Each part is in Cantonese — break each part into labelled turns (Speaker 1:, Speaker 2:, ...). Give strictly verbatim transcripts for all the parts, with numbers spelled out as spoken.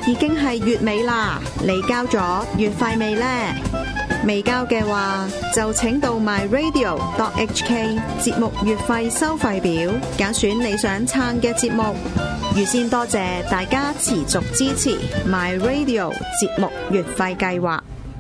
Speaker 1: 已經係月尾啦，你交咗月費未呢？未交嘅話，就請到 my radio dot h k 節目月費收費表，揀選你想撐嘅節目。預先多謝大家持續支持 my radio 節目月費計劃。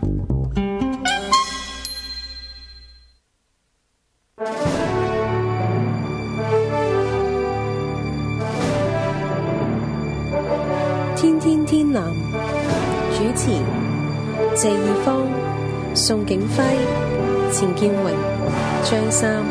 Speaker 2: 天天天藍主持謝義方、宋景輝、錢建榮、張三。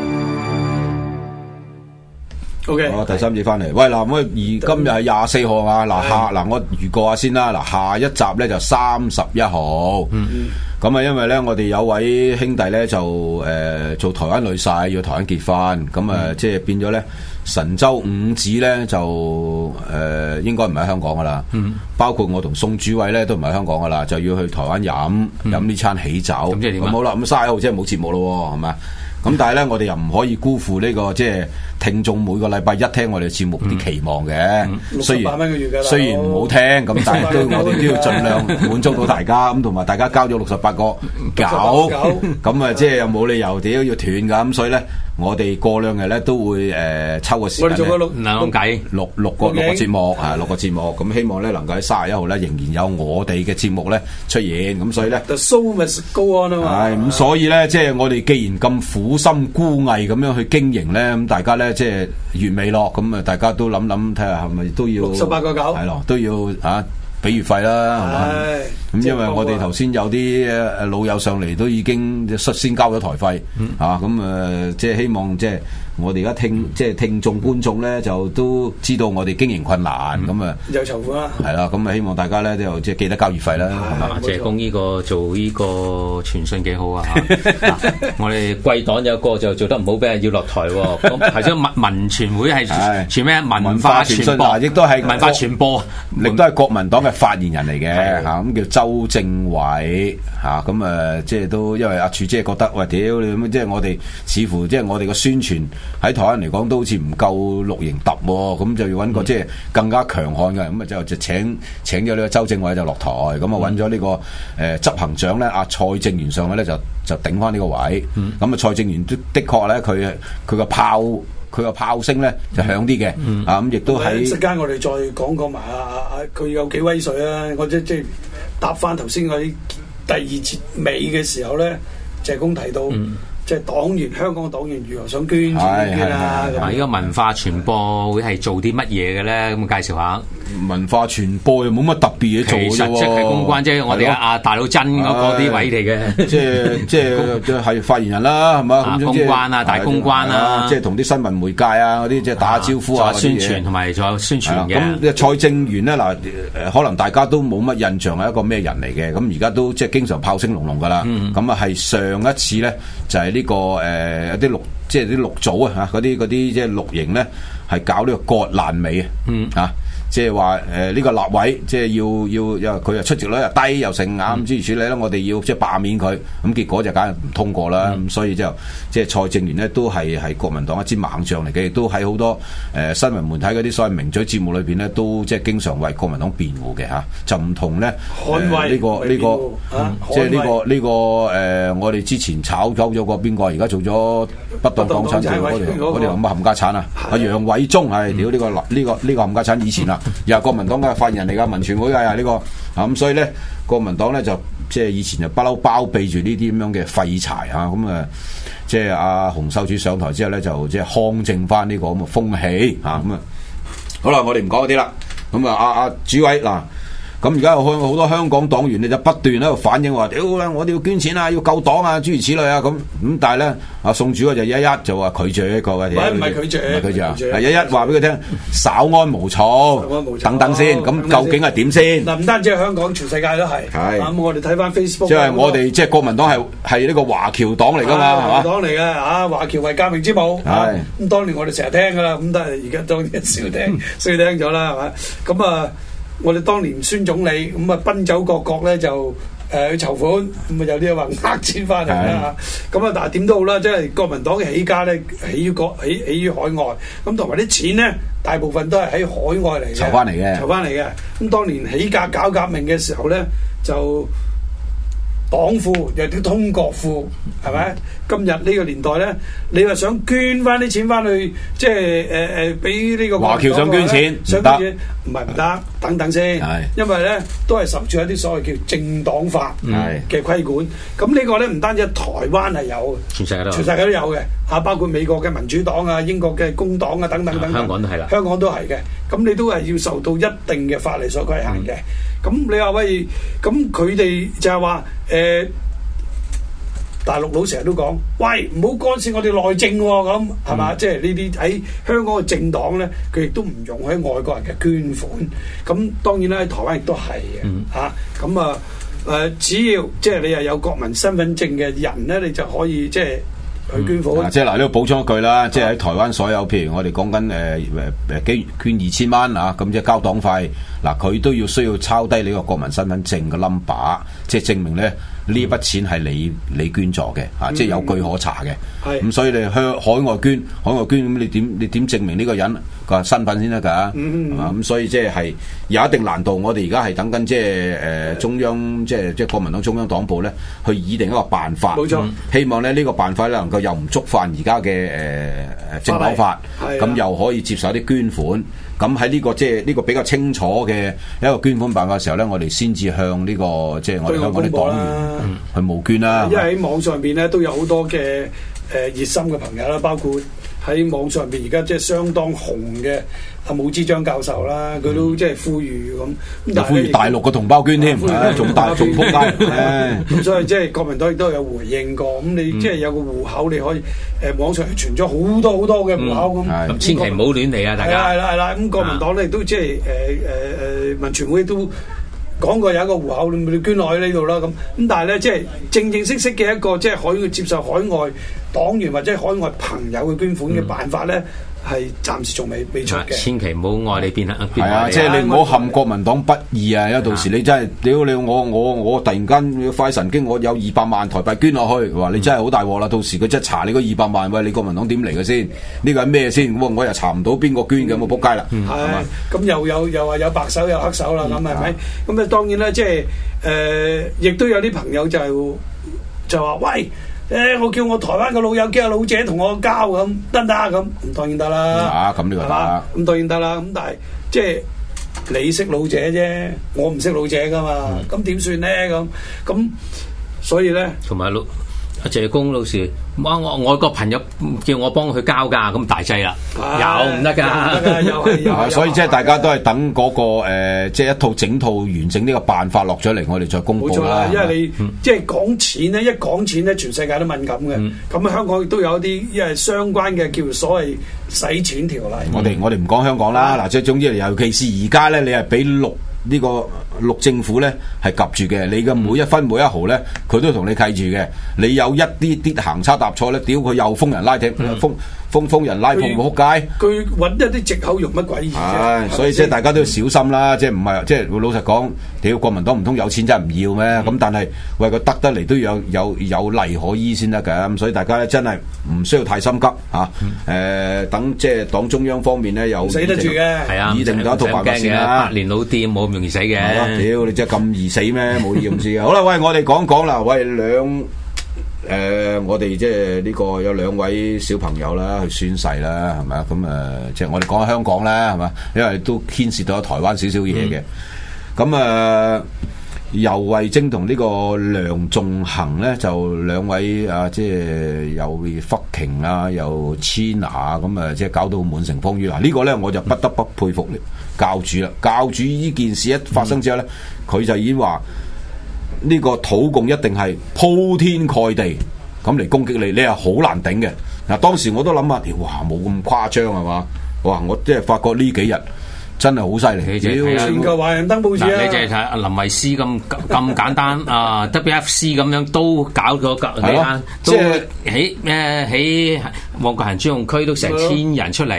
Speaker 3: O K，
Speaker 4: 我第三節翻嚟，喂嗱，咁而今日係廿四號啊，嗱下嗱我預告下先啦，嗱下一集咧就三十一號，咁啊因為咧我哋有位兄弟咧就誒、呃、做台灣女婿，要台灣結婚，咁啊、嗯、即係變咗咧神舟五子咧就誒、呃、應該唔喺香港噶啦，嗯、包括我同宋主委咧都唔喺香港噶啦，就要去台灣飲飲呢餐喜酒，咁、嗯、即係點啊？好啦，咁卅一號即係冇節目咯，係咪？咁但係咧，我哋又唔可以辜負呢、這個即係聽眾每個禮拜一聽我哋節目啲期望嘅。
Speaker 3: 嗯嗯、
Speaker 4: 雖然
Speaker 3: 六十八蚊個月㗎啦，
Speaker 4: 雖然唔好聽，咁但係都我哋都要盡量滿足到大家。咁同埋大家交咗六十八個九，咁啊即係又冇理由屌要斷㗎。咁所以咧，我哋過兩日咧都會誒、呃、抽個時間咧，
Speaker 3: 我哋做個
Speaker 4: 諗計六六個六個節目啊，六個節目。咁希望咧能夠喺三十一號咧仍然有我哋嘅節目咧出現。咁所以咧，
Speaker 3: The show must go on 啊嘛。
Speaker 4: 係咁，所以咧即係我哋既然咁苦心孤詣咁樣去經營咧，咁大家咧即係月尾咯，咁啊大家都諗諗睇下係咪都要
Speaker 3: 六十八個九，
Speaker 4: 係咯，都要啊俾月費啦，係嘛？咁因為我哋頭先有啲誒老友上嚟都已經率先交咗台費，嗯、啊咁誒、呃、即係希望即係我哋而家聽即係聽眾觀眾咧就都知道我哋經營困難，咁啊、嗯、
Speaker 3: 有籌款啦，
Speaker 4: 係啦，咁啊希望大家咧都即係記得交月費啦，係嘛？
Speaker 5: 謝公呢個做呢個傳訊幾好啊！我哋貴黨有個就做得唔好，俾人要落台喎。咁係咗民民傳會係傳咩？文化傳播，
Speaker 4: 亦都係
Speaker 5: 文化傳播，
Speaker 4: 亦都係國民黨嘅發言人嚟嘅嚇，咁叫周正偉嚇，咁誒即係都因為阿柱姐覺得喂屌你咁，即係我哋似乎即係我哋嘅宣傳喺台灣嚟講都好似唔夠綠營揼喎，咁就要揾個即係更加強悍嘅，咁啊就就請請咗呢個周正偉就落台，咁啊揾咗呢個誒執行長咧阿蔡正元上去咧就就頂翻呢個位，咁啊蔡正元的的確咧佢佢個炮佢個炮聲咧就響啲嘅，啊咁亦都喺
Speaker 3: 陣間我哋再講講埋啊啊佢有幾威水啊！我即即係答翻頭先嗰啲第二節尾嘅時候咧，謝公提到。嗯即係黨員，香港嘅黨員如何想捐錢捐啊？
Speaker 5: 咁呢個文化傳播會係做啲乜嘢嘅咧？咁介紹下。
Speaker 4: 文化傳播又冇乜特別嘢做啫喎。
Speaker 5: 其實即係公關，即係我哋阿大佬真嗰啲位嚟嘅。
Speaker 4: 即係即係即係發言人啦，係嘛？
Speaker 5: 公關啊，大公關啊，
Speaker 4: 即係同啲新聞媒介啊嗰啲即係打招呼啊，
Speaker 5: 宣傳同埋仲有宣傳嘅。
Speaker 4: 咁蔡正元咧嗱，可能大家都冇乜印象係一個咩人嚟嘅。咁而家都即係經常炮聲隆隆㗎啦。咁啊係上一次咧就係呢個誒有啲綠即係啲綠組啊嚇嗰啲嗰啲即係綠營咧係搞呢個割爛尾啊嚇。即係話誒呢個立委，即係要要又佢又出席率又低又成啱諸如此類咧，我哋要即係罷免佢，咁結果就梗係唔通過啦。咁、嗯、所以就即係蔡正元呢，都係係國民黨一支猛將嚟嘅，亦都喺好多誒、呃、新聞媒體嗰啲所謂名嘴節目裏邊呢，都即係經常為國民黨辯護嘅嚇，就唔同咧
Speaker 3: 捍衛呢、
Speaker 4: 呃這個呢、這個、嗯、即係呢、這個呢、這個誒、呃，我哋之前炒走咗個邊個，而家做咗不當黨產嗰條嗰條咁嘅冚家產啊，阿楊偉忠係屌呢個呢、這個呢、這個冚家產以前啦。又係國民黨嘅發言人嚟噶，民傳會啊呢個啊咁，所以咧國民黨咧就即係以前就不嬲包庇住呢啲咁樣嘅廢柴啊，咁啊即係阿洪秀柱上台之後咧就即係匡正翻呢個咁嘅風氣啊咁啊，好啦，我哋唔講嗰啲啦，咁啊阿阿主委嗱。咁而家有好多香港黨員咧就不斷喺度反映話，屌啦，我哋要捐錢啊，要救黨啊，諸如此類啊，咁咁但係咧，阿宋主委就一一就話拒絕呢個嘅，
Speaker 3: 唔係拒絕，
Speaker 4: 唔係拒絕啊，係一一話俾佢聽，稍安毋躁，等等先，咁究竟係點先？
Speaker 3: 嗱，唔單止係香港，全世界都係。係。咁我哋睇翻 Facebook，
Speaker 4: 即係我哋即係國民黨係係呢個華僑黨嚟㗎嘛，係嘛？
Speaker 3: 黨嚟嘅啊，華僑為革命之母。係。咁當年我哋成日聽㗎啦，咁但係而家當然少聽，少聽咗啦，係嘛？咁啊。我哋當年孫總理咁啊，奔走各國咧就誒去籌款，咁啊有啲話呃錢翻嚟啦。咁啊，但係點都好啦，即係國民黨嘅起家咧，起於國起起於海外，咁同埋啲錢咧，大部分都係喺海外嚟嘅，
Speaker 4: 籌翻嚟嘅，
Speaker 3: 籌翻嚟嘅。咁當年起家搞革命嘅時候咧，就黨庫有啲通國庫，係咪？今日呢個年代咧，你話想捐翻啲錢翻去，即係誒誒俾呢個
Speaker 4: 華僑想捐錢，
Speaker 3: 想捐錢唔係唔得，等等先，因為咧都係受住一啲所謂叫政黨法嘅規管。咁呢個咧唔單止台灣係有，
Speaker 5: 全世界都
Speaker 3: 全世界都有嘅，啊包括美國嘅民主黨啊、英國嘅工黨啊等等等等，
Speaker 5: 香港都係啦，
Speaker 3: 香港都係嘅。咁你都係要受到一定嘅法例所規限嘅。咁、嗯、你話喂，咁佢哋就係話誒，大陸佬成日都講，喂唔好干涉我哋內政喎、哦，咁係嘛？即係呢啲喺香港嘅政黨咧，佢亦都唔容許外國人嘅捐款。咁當然啦，喺台灣亦都係嘅嚇。咁啊誒，只要即係你係有國民身份證嘅人咧，你就可以即係去捐款。
Speaker 4: 嗯、即係嗱，呢度補充一句啦，即係喺台灣所有，譬如我哋講緊誒誒誒捐二千蚊啊，咁即係交黨費，嗱佢都要需要抄低你個國民身份證嘅 number， 即係證明咧。呢筆錢係你你捐助嘅嚇，嗯、即係有據可查嘅。咁是所以你向海外捐，海外捐咁你點你點證明呢個人個身份先得㗎？係嘛、嗯？咁、嗯、所以即係係有一定難度。我哋而家係等緊即係誒中央即係即係國民黨中央黨部咧，去擬定一個辦法。冇錯，希望咧呢個辦法咧能夠又唔觸犯而家嘅誒政黨法，咁又可以接受啲捐款。咁喺呢個即係呢個比較清楚嘅一個捐款辦法嘅時候咧，我哋先至向呢、這個即係、就是、我哋香港啲黨員去募捐啦。
Speaker 3: 因為喺網上邊咧都有好多嘅誒、呃、熱心嘅朋友啦，包括喺網上邊而家即係相當紅嘅阿武之張教授啦，佢都即係呼籲咁。
Speaker 4: 又呼籲大陸嘅同胞捐添，仲大仲撲街。
Speaker 3: 咁所以即係國民黨亦都有回應過。咁你即係有個戶口，你可以誒網上傳咗好多好多嘅戶口咁。
Speaker 5: 咁千祈唔好亂嚟啊！大家
Speaker 3: 係啦係啦，咁國民黨咧亦都即係誒誒誒民傳會都講過有一個戶口，你捐落去呢度啦咁。咁但係咧即係正正式式嘅一個即係可以接受海外黨員或者海外朋友嘅捐款嘅辦法咧。係暫時仲未未出嘅，
Speaker 5: 千祈唔好愛你邊啊！
Speaker 4: 係啊，即係你唔好陷國民黨不義啊！因為到時你真係屌你我我我突然間發神經，我有二百萬台幣捐落去，話你真係好大鑊啦！到時佢真係查你嗰二百萬，喂你國民黨點嚟嘅先？呢個係咩先？我我又查唔到邊個捐嘅，我仆街啦！
Speaker 3: 係咁又有又話有白手有黑手啦，咁係咪？咁啊當然啦，即係誒，亦都有啲朋友就就話喂。誒，我叫我台灣嘅老友叫阿老姐同我交咁得唔得咁？咁當然得啦。
Speaker 4: 啊，咁呢個得。
Speaker 3: 咁當然得啦。咁但係即係你識老姐啫，我唔識老姐噶嘛。咁點算咧？咁咁所以咧，
Speaker 5: 同埋老阿謝公老師，我我外國朋友叫我幫佢交㗎，咁大劑啦，有唔得㗎？
Speaker 3: 有係有。
Speaker 4: 所以即係大家都係等嗰個誒，即係一套整套完整呢個辦法落咗嚟，我哋再公佈啦。
Speaker 3: 因為你即係講錢咧，一講錢咧，全世界都敏感嘅。咁啊，香港亦都有一啲因為相關嘅叫所謂洗錢條例。
Speaker 4: 我哋我哋唔講香港啦，嗱，即係總之，尤其是而家咧，你係俾六。呢個陸政府咧係夾住嘅，你嘅每一分每一毫咧，佢都同你契住嘅。你有一啲啲行差踏錯咧，屌佢又封人拉艇，嗯、封封封人拉鋪冇撲街。
Speaker 3: 佢揾一啲藉口用乜鬼嘢啫？
Speaker 4: 唉，所以即係大家都要小心啦，即係唔係即係老實講，屌國民黨唔通有錢真係唔要咩？咁、嗯、但係為佢得得嚟都要有有有例可依先得嘅，咁所以大家咧真係唔需要太心急嚇。誒、嗯呃，等即係黨中央方面咧有
Speaker 3: 死得住嘅，
Speaker 5: 係啊，
Speaker 4: 擬定咗一套辦法先啦。
Speaker 5: 百年老店冇咁容易死嘅，
Speaker 4: 屌你真係咁易死咩？冇啲咁事嘅。好啦，喂，我哋講講啦，喂兩。誒、呃，我哋即係呢個有兩位小朋友啦，去宣誓啦，係咪啊？咁誒、呃，即係我哋講下香港啦，係嘛？因為都牽涉到台灣少少嘢嘅。咁誒、嗯，游蕙禎同呢個梁頌恆咧，就兩位啊，即係有福瓊啊，又千拿啊，咁啊，即係搞到滿城風雨。嗱，呢個咧我就不得不佩服教主啦。教主呢件事一發生之後咧，佢、嗯、就已經話。呢個土共一定係鋪天蓋地咁嚟攻擊你，你係好難頂嘅。嗱，當時我都諗下，哇，冇咁誇張係嘛？哇，我即係發覺呢幾日真係好犀利。
Speaker 3: 全球華人登報紙啊！
Speaker 5: 你就係睇阿林慧思咁咁簡單啊 ，W F C 咁樣都搞咗個，你啊，都喺誒喺旺角行專用區都成千人出嚟。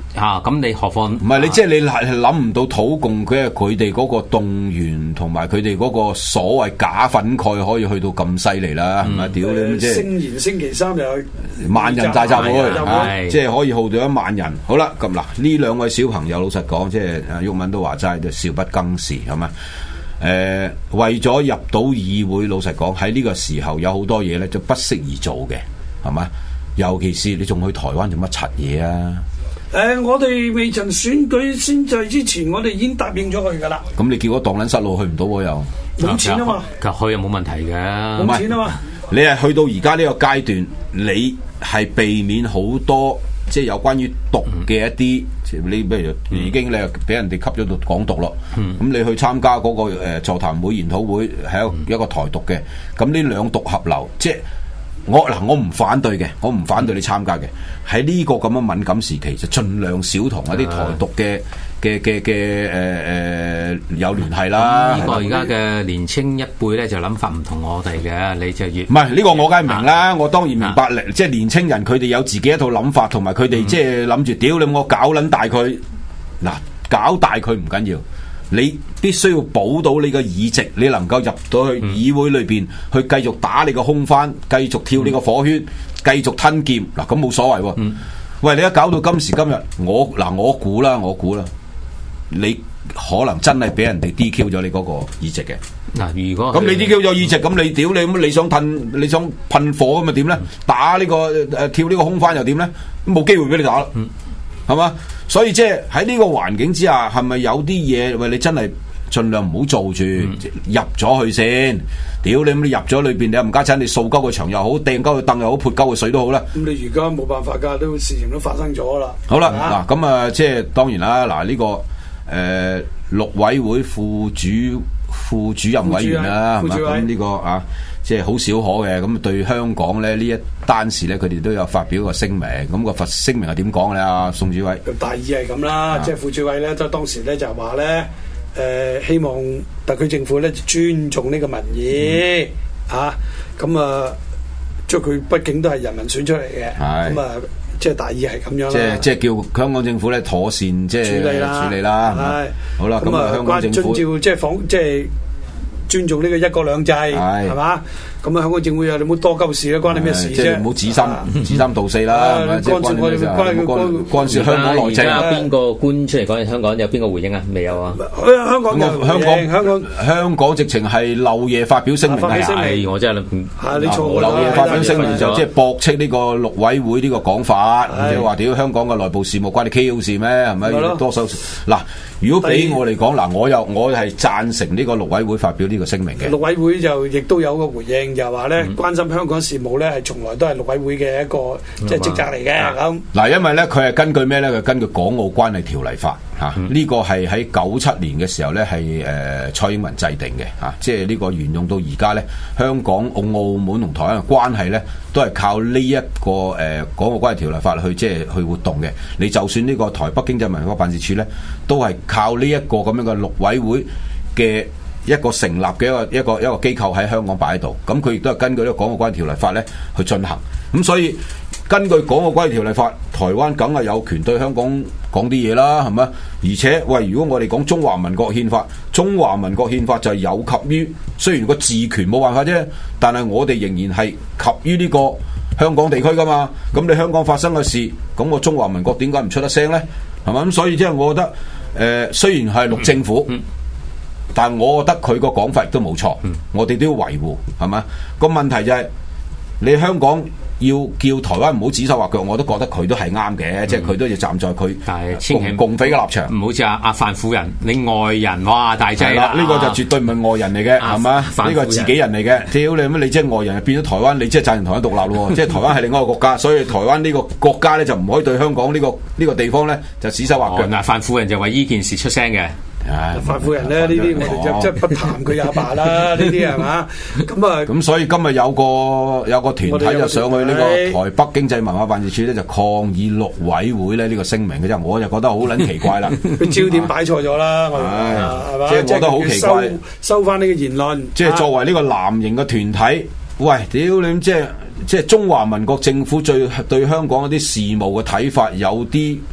Speaker 5: 嚇，咁你何況
Speaker 4: 唔係你即係你係諗唔到土共佢係佢哋嗰個動員同埋佢哋嗰個所謂假粉蓋可以去到咁犀利啦，係咪？屌你即係
Speaker 3: 星言星期三又有
Speaker 4: 萬人大集會，
Speaker 5: 係
Speaker 4: 即係可以號到一萬人。好啦，咁嗱呢兩位小朋友老實講，即係阿毓民都話齋，就少不更事係咪？誒、呃，為咗入到議會，老實講喺呢個時候有好多嘢咧，就不適宜做嘅，係咪？尤其是你仲去台灣做乜柒嘢啊？
Speaker 3: 誒、呃，我哋未曾選舉宣誓之前，我哋已經答應咗佢噶啦。
Speaker 4: 咁你叫我蕩撚失路去唔到喎又？
Speaker 3: 冇錢啊嘛，
Speaker 5: 其實去又冇問題嘅。
Speaker 3: 冇錢啊嘛，
Speaker 4: 你係去到而家呢個階段，你係避免好多即係有關於獨嘅一啲。你譬如已經你又俾人哋吸咗到港獨咯，咁、嗯、你去參加嗰、那個誒、呃、座談會研討會係一個一個台獨嘅，咁呢兩獨合流，即係我嗱我唔反對嘅，我唔反對你參加嘅，喺呢個咁樣敏感時期就盡量少同一啲台獨嘅嘅嘅嘅誒誒有聯繫啦。
Speaker 5: 呢、嗯這個而家嘅年青一輩咧就諗法唔同我哋嘅，你就越
Speaker 4: 唔係呢個我梗係明啦，啊、我當然明白，
Speaker 5: 啊、
Speaker 4: 即係年青人佢哋有自己一套諗法，同埋佢哋即係諗住屌你我搞撚大佢，嗱搞大佢唔緊要。你必須要保到你個議席，你能夠入到去議會裏邊、嗯、去繼續打你個空翻，繼續跳你個火圈，繼、嗯、續吞劍嗱，咁冇所謂喎。嗯、喂，你一搞到今時今日，我嗱我估啦，我估啦，你可能真係俾人哋 D Q 咗你嗰個議席嘅。
Speaker 5: 嗱，如果
Speaker 4: 咁你 D Q 咗議席，咁你屌你咁，你想噴你想噴火咁咪點咧？打呢、這個誒、呃、跳呢個空翻又點咧？冇機會俾你打啦，係嘛、嗯？所以即係喺呢個環境之下，係咪有啲嘢喂你真係盡量唔好做住，嗯、入咗去先。屌你咁你入咗裏邊，你唔家產，你掃鳩個牆又好，掟鳩個凳又好，潑鳩個水都好啦。咁
Speaker 3: 你而家冇辦法㗎，都事情都發生咗啦。
Speaker 4: 好啦，嗱咁啊，即係當然啦。嗱、這、呢個誒、呃、陸委會副主副主任委員啦，係嘛？咁呢個啊。即係好少可嘅，咁對香港咧呢一單事咧，佢哋都有發表個聲明。咁個發聲明係點講咧？阿宋主委，
Speaker 3: 大意係咁啦，即係副主委咧，就當時咧就話咧，誒希望特區政府咧尊重呢個民意嚇，咁啊，即係佢畢竟都係人民選出嚟嘅，咁啊，即係大意係咁樣啦。即係
Speaker 4: 即係叫香港政府咧妥善即係處理啦，處理啦。係好啦，咁啊，香港政府
Speaker 3: 遵照即係仿即係。尊重呢個一國兩制，係嘛？咁啊，香港政府又你唔好多鳩事啦，關你咩事啫？
Speaker 4: 即係唔好指三指三道四啦，
Speaker 3: 干涉我哋關
Speaker 4: 干涉香港內政。
Speaker 5: 而家邊個官出嚟講？香港有邊個回應啊？未有啊？
Speaker 3: 香港
Speaker 4: 香港香港香港直情係漏夜發表聲明
Speaker 5: 係，我真係
Speaker 3: 係你錯
Speaker 4: 漏夜發表聲明就即係駁斥呢個陸委會呢個講法，即係話屌香港嘅內部事務關你 K O 事咩？係咪？多數嗱。如果俾我嚟講嗱，我又我係贊成呢個陸委會發表呢個聲明嘅。陸
Speaker 3: 委會就亦都有個回應，就話咧關心香港事務咧係從來都係陸委會嘅一個即係職責嚟嘅。咁
Speaker 4: 嗱，因為咧佢係根據咩咧？佢根據港澳關係條例法嚇，呢、嗯、個係喺九七年嘅時候咧係誒蔡英文制定嘅嚇，即係呢個沿用到而家咧，香港、澳澳門同台灣嘅關係咧都係靠呢、這、一個誒、呃、港澳關係條例法去即係去活動嘅。你就算呢個台北經濟文化辦事處咧，都係靠呢一個咁樣嘅陸委會嘅一個成立嘅一個一個一個機構喺香港擺喺度，咁佢亦都係根據呢個港澳關係條例法咧去進行。咁所以根據港澳關係條例法，台灣梗係有權對香港講啲嘢啦，係咪？而且喂，如果我哋講中華民國憲法，中華民國憲法就係有及於，雖然個治權冇辦法啫，但係我哋仍然係及於呢個香港地區噶嘛。咁你香港發生嘅事，咁個中華民國點解唔出得聲咧？係咪？咁所以即係我覺得。誒、呃，雖然係陸政府，嗯嗯、但係我覺得佢個講法亦都冇錯，嗯、我哋都要維護，係嘛？個問題就係、是、你香港要叫台灣唔好指手畫腳，我都覺得佢都係啱嘅，嗯、即係佢都要站在佢共共匪嘅立場，
Speaker 5: 唔好似阿阿范夫人，你外人哇大劑啦，
Speaker 4: 呢、這個就絕對唔係外人嚟嘅，係嘛、啊？呢個係自己人嚟嘅，屌你乜？你即係外人，變咗台灣，你即係贊成台灣獨立咯？即係台灣係另外一個國家，所以台灣呢個國家咧就唔可以對香港呢、這個呢、這個地方咧就指手畫腳。嗱、
Speaker 5: 哦，范夫人就為呢件事出聲嘅。
Speaker 3: 范夫人咧，呢啲我哋就即係不談佢阿爸啦，呢啲係嘛？咁啊，
Speaker 4: 咁所以今日有個有個團體就上去呢個台北經濟文化辦事處咧，就抗議陸委會咧呢個聲明嘅啫，我就覺得好撚奇怪啦。
Speaker 3: 佢焦點擺錯咗啦，係嘛？
Speaker 4: 即係覺得好奇怪，
Speaker 3: 收翻呢個言論。
Speaker 4: 即係作為呢個藍營嘅團體，喂，屌你！即係即係中華民國政府對對香港一啲事務嘅睇法有啲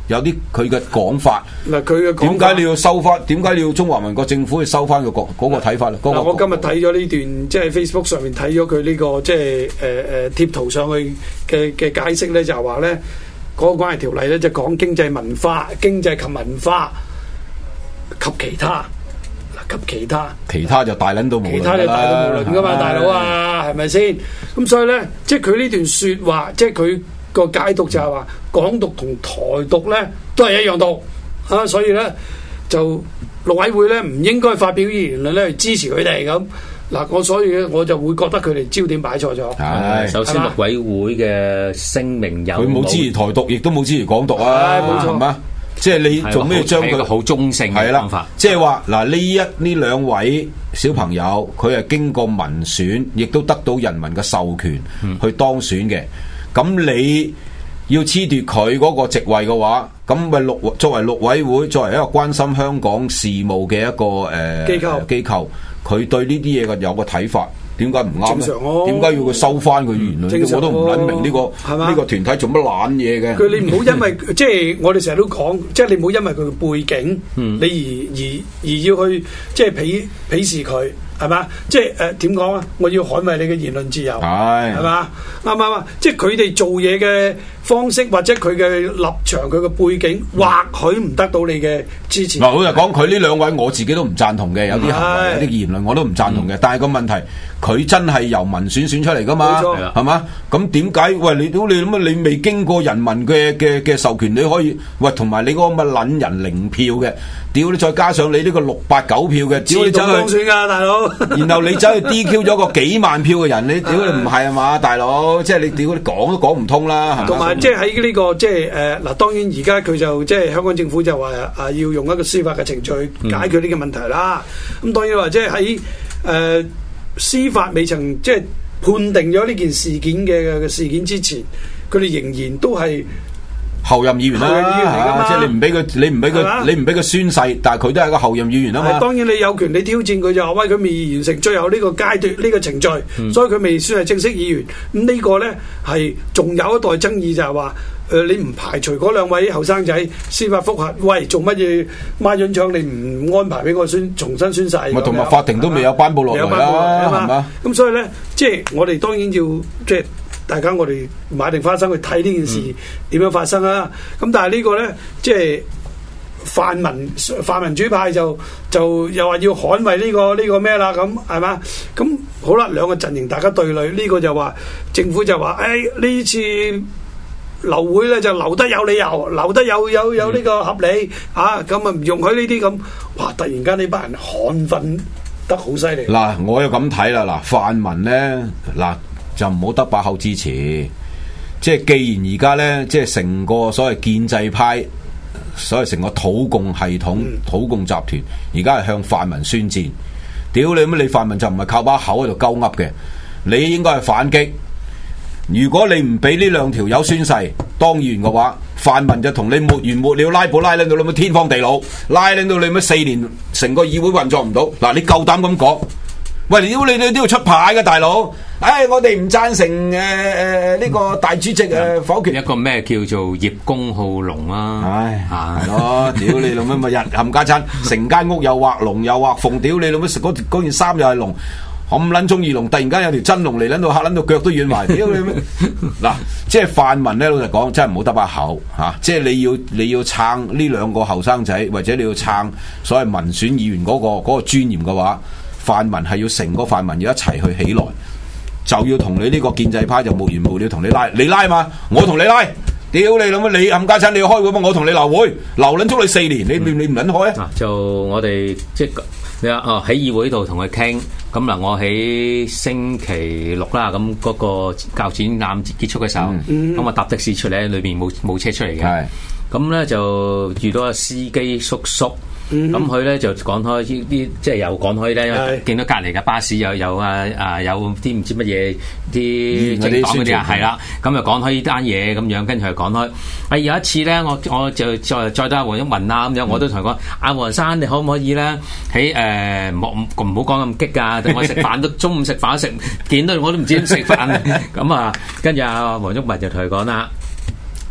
Speaker 4: 有啲佢嘅講法。
Speaker 3: 嗱，佢嘅
Speaker 4: 點解你要收翻？點解你要中華民國政府去收翻個嗰嗰個睇法咧？嗱，
Speaker 3: 我今日睇咗呢段即係 Facebook 上面睇咗佢呢個即係誒誒貼圖上去嘅嘅解釋咧，就係話咧嗰個關係條例咧就講經濟文化、經濟及文化及其他。及其他，
Speaker 4: 其他就大撚到無論啦，
Speaker 3: 其他就大到無論噶嘛，大佬啊，係咪先？咁所以咧，即係佢呢段説話，即係佢個解讀就係話，港獨同台獨咧都係一樣讀啊，所以咧就陸委會咧唔應該發表言論咧去支持佢哋咁嗱，我所以我就會覺得佢哋焦點擺錯咗。
Speaker 5: 係，首先陸委會嘅聲明有，
Speaker 4: 佢冇支持台獨，亦都冇支持港獨啊，
Speaker 3: 冇錯
Speaker 4: 嘛。即係你做咩將佢
Speaker 5: 好中性嘅方法？
Speaker 4: 即係話嗱，呢一呢兩位小朋友，佢係經過民選，亦都得到人民嘅授權去當選嘅。咁、嗯、你要褫奪佢嗰個席位嘅話，咁咪陸作為陸委會，作為一個關心香港事務嘅一個誒機構機構，佢對呢啲嘢嘅有個睇法。點解唔啱咧？點解要佢收翻佢言論？我都唔諗明呢個呢個團體做乜懶嘢嘅。
Speaker 3: 佢你唔好因為即係我哋成日都講，即係你唔好因為佢嘅背景，嗯、你而而而要去即係鄙鄙視佢，係嘛？即係誒點講啊？我要捍衛你嘅言論自由，係係嘛？啱唔啱啊？即係佢哋做嘢嘅方式或者佢嘅立場、佢嘅背景，或許唔得到你嘅支持。
Speaker 4: 嗱、嗯，老實講，佢呢兩位我自己都唔贊同嘅，有啲行為、有啲言論我都唔贊同嘅。嗯、但係個問題，佢真係由民選選出嚟噶嘛？係嘛？咁點解？喂，你都你諗啊？你未經過人民嘅嘅嘅授權，你可以喂，同埋你嗰個乜撚人零票嘅，屌你！再加上你呢個六八九票嘅，屌你走去
Speaker 3: 當選噶大佬。
Speaker 4: 然後你走去 D Q 咗個幾萬票嘅人，你屌你唔係啊嘛，大佬？即係你屌你講都講唔通啦。
Speaker 3: 同埋即係喺呢個即係誒嗱，當然而家佢就即係香港政府就話啊要用一個司法嘅程序解決呢個問題啦。咁、嗯、當然話即係喺誒司法未曾即係判定咗呢件事件嘅事件之前，佢哋仍然都係
Speaker 4: 候任議員啦，啊、即係你唔俾佢，你唔俾佢，吧你唔俾佢宣誓，但係佢都係個候任議員啊嘛。
Speaker 3: 當然你有權你挑戰佢就話喂，佢未完成最後呢個階段呢、呢個程序，嗯、所以佢未算係正式議員。咁呢個咧係仲有一代爭議就係話。誒、呃，你唔排除嗰兩位後生仔司法覆核，喂，做乜嘢孖潤槍？你唔安排俾我宣重新宣誓？
Speaker 4: 同埋法庭都未有頒布落嚟啦，係嘛？
Speaker 3: 咁所以咧，即係我哋當然要即係大家我哋買定花生去睇呢件事點樣發生啦。咁、嗯、但係呢個咧，即係泛民泛民主派就就又話要捍衞呢個呢、呢個咩啦？咁係嘛？咁好啦，兩個陣營大家對壘，呢、呢個就話政府就話誒呢次。流會咧就留得有理由，留得有有有呢個合理啊，咁啊唔容許呢啲咁，哇！突然間呢班人亢奮得好犀利。
Speaker 4: 嗱，我又咁睇啦，嗱，泛民咧，嗱就唔好得把口支持，即係既然而家咧，即係成個所謂建制派，所謂成個土共系統、嗯、土共集團，而家係向泛民宣戰。屌你乜？你泛民就唔係靠把口喺度鳩噏嘅，你應該係反擊。如果你唔俾呢兩條友宣誓當議員嘅話，泛民就同你沒完沒了拉布拉拎到你乜天荒地老，拉拎到你乜四年成個議會運作唔到。嗱，你夠膽咁講？喂，屌你你都要出牌嘅大佬！唉、哎，我哋唔贊成誒誒呢個大主席誒、呃、否決。
Speaker 5: 一個咩叫做葉公好龍啊？
Speaker 4: 唉，係咯，屌你老乜咪日冚家鏟，成間屋又畫龍又畫鳳，屌你老乜嗰嗰件衫又係龍。咁撚中意龍，突然間有條真龍嚟，撚到嚇撚到腳都軟埋。屌你咩？嗱，即係泛民咧，老實講，真係唔好得把口嚇、啊。即係你要你要撐呢兩個後生仔，或者你要撐所謂民選議員嗰、嗰個嗰、嗰個尊嚴嘅話，泛民係要成個泛民要一齊去起來，就要同你呢個建制派就無緣無了同你拉，你拉嘛，我同你拉。屌你諗乜？你冚家鏟你要開會嘛？我同你留會，留撚足你四年，你你你唔撚開啊？
Speaker 5: 就我哋即係你話哦喺議會度同佢傾，咁嗱我喺星期六啦，咁嗰個教展覽結束嘅時候，咁我搭的士出嚟，裏邊冇冇車出嚟嘅，咁咧就遇到個司機叔叔。咁佢咧就講開啲啲，即係又講開咧，見到隔離嘅巴士有有啊啊有啲唔知乜嘢啲政黨嗰啲啊，係啦，咁就講開呢單嘢咁樣，跟住佢講開。啊有一次咧，我我就再再帶黃毓民啊咁樣，我都同佢講：阿黃生，你可唔可以咧喺誒唔唔好講咁激㗎？等我食飯都中午食飯食，見到我都唔知點食飯。咁啊，跟住阿黃毓民就同佢講啦。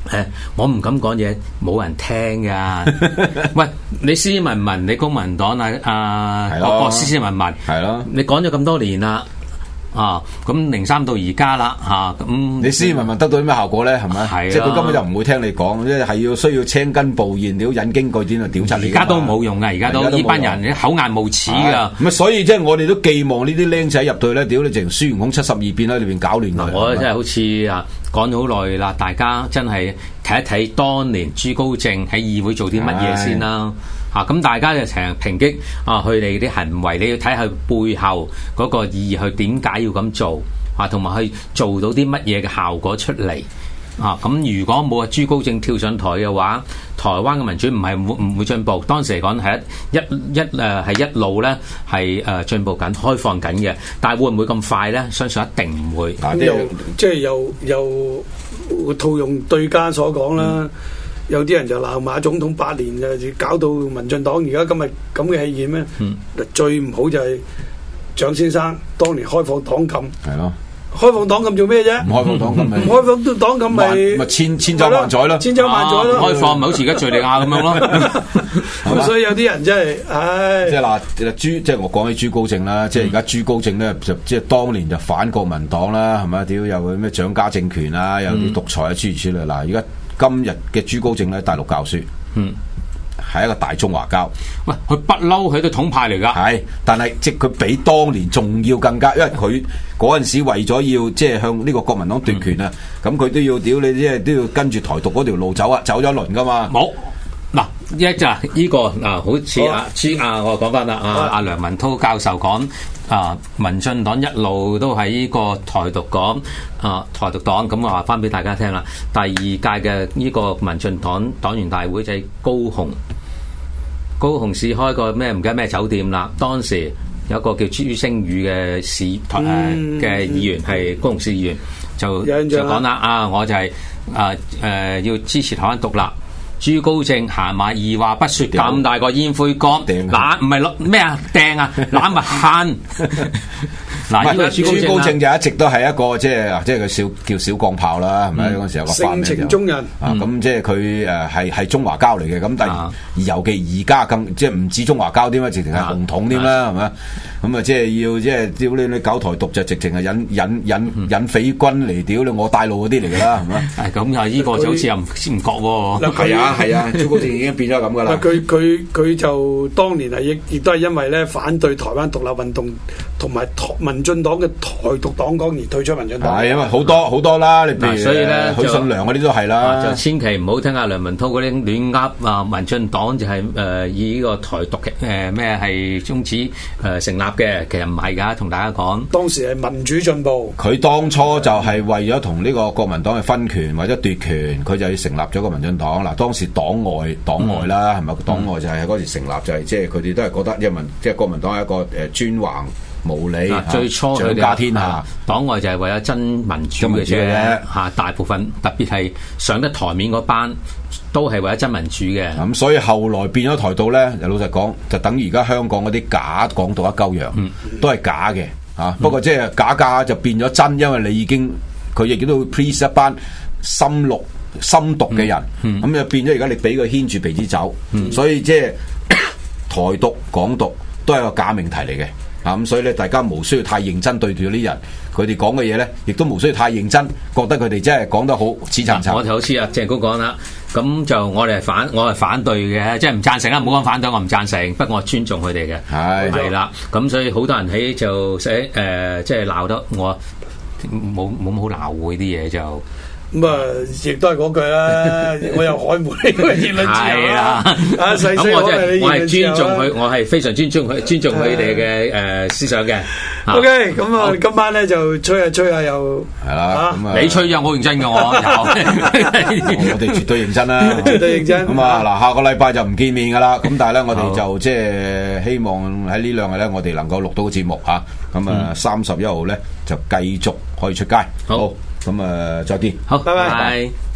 Speaker 5: 誒，我唔敢講嘢，冇人聽噶。喂，你斯斯文文，你公民黨啊啊，個個斯斯文文，
Speaker 4: 係咯，
Speaker 5: 你講咗咁多年啦。啊，咁零三到而家啦，嚇、啊、咁，
Speaker 4: 你斯斯文文得到啲咩效果咧？係咪？
Speaker 5: 係、啊，
Speaker 4: 即係佢根本就唔會聽你講，即係係要需要青筋暴現，屌引經據典去屌柒你。
Speaker 5: 而家都冇用噶，而家都呢班人口硬無恥噶。
Speaker 4: 咁啊，所以即係我哋都寄望呢啲僆仔入隊咧，屌你淨孫悟空七十二變喺裏邊搞亂佢。
Speaker 5: 我真係好似啊講咗好耐啦，大家真係睇一睇當年朱高正喺議會做啲乜嘢先啦。啊！咁大家就成日抨擊啊，佢哋啲行為，你要睇下背後嗰個意義，佢點解要咁做啊？同埋去做到啲乜嘢嘅效果出嚟啊？咁如果冇阿朱高正跳上台嘅話，台灣嘅民主唔係唔唔會進步。當時嚟講係一一一誒係一路咧係誒進步緊、開放緊嘅，但係會唔會咁快咧？相信一定唔會。
Speaker 3: 咁又即係又又套用對家所講啦。嗯有啲人就鬧馬總統八年就搞到民進黨而家今日咁嘅氣焰咩？嗯、最唔好就係蔣先生當年開放黨禁。係咯，開放黨禁做咩啫？
Speaker 4: 唔開放黨禁咪？
Speaker 3: 唔開放黨禁咪
Speaker 4: 咪千千秋萬載咯，
Speaker 3: 千秋萬載咯。
Speaker 5: 開放咪好似而家敘利亞咁樣咯。
Speaker 3: 咁所以有啲人真係，唉，
Speaker 4: 即係嗱，朱即係我講起朱高正啦，即係而家朱高正咧就即係當年就反國民黨啦，係咪？屌有咩蔣家政權啊，有啲獨裁啊諸如此類。嗱，而家今日嘅朱高正咧，大陸教書，嗯，係一個大中華膠。
Speaker 5: 喂，佢不嬲，佢都統派嚟噶。
Speaker 4: 係，但係即係佢比當年仲要更加，因為佢嗰陣時為咗要即係向呢個國民黨奪權啊，咁佢、嗯、都要屌你，即係都要跟住台獨嗰條路走啊，走咗一輪噶嘛。冇。嗱，一就呢個嗱，好似阿朱啊，我講翻啦，阿阿梁文韜教授講啊，民進黨一路都喺呢個台獨講啊，台獨黨，咁我話翻俾大家聽啦。第二屆嘅呢個民進黨黨員大會就喺高雄，高雄市開個咩唔記得咩酒店啦。當時有一個叫朱星宇嘅市台誒嘅議員係高雄市議員，就就講啦啊，我就係啊誒要支持台灣獨立。朱高正行埋二話不說咁大個煙灰缸，攬唔係攞咩啊掟啊攬咪喊。嗱，呢個朱高正就一直都係一個即係即係佢小叫小鋼炮啦，係咪嗰陣時有個法名就
Speaker 3: 性情中人
Speaker 4: 啊，咁即係佢誒係係中華膠嚟嘅，咁但係尤其而家更即係唔止中華膠添啦，直情係紅統添啦，係咪？咁啊即係要即係屌你你搞台獨就直情係引引引引匪軍嚟屌你我帶路嗰啲嚟㗎啦，係咪？
Speaker 5: 係咁啊！呢個就好似又唔唔覺喎。
Speaker 4: 係啊係啊，朱高正已經變咗咁㗎啦。
Speaker 3: 佢佢佢就當年係亦亦都係因為咧反對台灣獨立運動同埋台民進黨嘅台獨黨綱而退出民進黨。係
Speaker 4: 因為好多好多啦，你譬如
Speaker 5: 所以咧
Speaker 4: 許信良嗰啲都係啦。
Speaker 5: 就千祈唔好聽阿梁文韜嗰啲亂噏啊！民進黨就係誒以呢個台獨嘅誒咩係宗旨誒成立嘅，其實唔係㗎，同大家講。
Speaker 3: 當時係民主進步。
Speaker 4: 佢當初就係為咗同呢個國民黨去分權或者奪權，佢就要成立咗個民進黨。嗱，當時黨外黨外啦，係咪、嗯？黨外就係嗰時成立就係即係佢哋都係覺得，因為民即係國民黨係一個誒專橫無理，
Speaker 5: 最初
Speaker 4: 掌家天下。
Speaker 5: 黨外就係為咗爭民主嘅啫，嚇大部分特別係上得台面嗰班都係為咗爭民主嘅。
Speaker 4: 咁、嗯、所以後來變咗台獨咧，就老實講，就等於而家香港嗰啲假港獨一鳩樣，嗯、都係假嘅嚇。啊嗯、不過即係假假就變咗真，因為你已經佢亦都會 please 一班深綠深毒嘅人，咁、嗯嗯、就變咗而家你俾佢牽住鼻子走，嗯、所以即係台獨港獨都係個假命題嚟嘅。啊咁，所以咧，大家無需要太認真對住呢啲人，佢哋講嘅嘢咧，亦都無需要太認真，覺得佢哋真係講得好似層層。
Speaker 5: 我就好似阿鄭哥講啦，咁就我哋係反，我係反對嘅，即係唔贊成啦，唔好講反對，我唔贊成，不過我尊重佢哋嘅，係係啦。咁所以好多人喺就寫誒，即係鬧得我冇冇乜好鬧會啲嘢就。
Speaker 3: 咁啊，亦都係嗰句啦，我又海門呢個言論自由啦。啊，細細我係
Speaker 5: 我係尊重佢，我係非常尊重佢，尊重佢哋嘅誒思想嘅。
Speaker 3: O K，咁啊，今晚咧就吹下吹下又
Speaker 4: 係啦。
Speaker 5: 你吹啊，我認真嘅我有。
Speaker 4: 我哋絕對認真啦，
Speaker 3: 絕對認真。
Speaker 4: 咁啊，嗱，下個禮拜就唔見面噶啦。咁但係咧，我哋就即係希望喺呢兩日咧，我哋能夠錄到個節目嚇。咁啊，三十一號咧就繼續可以出街。好。咁啊，再見。
Speaker 5: 好，拜拜。